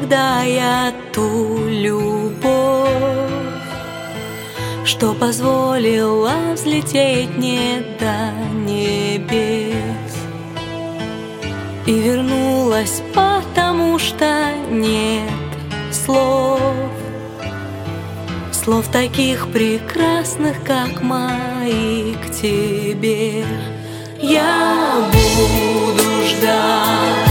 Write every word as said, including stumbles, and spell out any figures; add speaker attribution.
Speaker 1: тогда я ту любовь, что позволила взлететь не до небес, и вернулась, потому что нет слов, слов таких прекрасных, как мои к тебе. Я буду ждать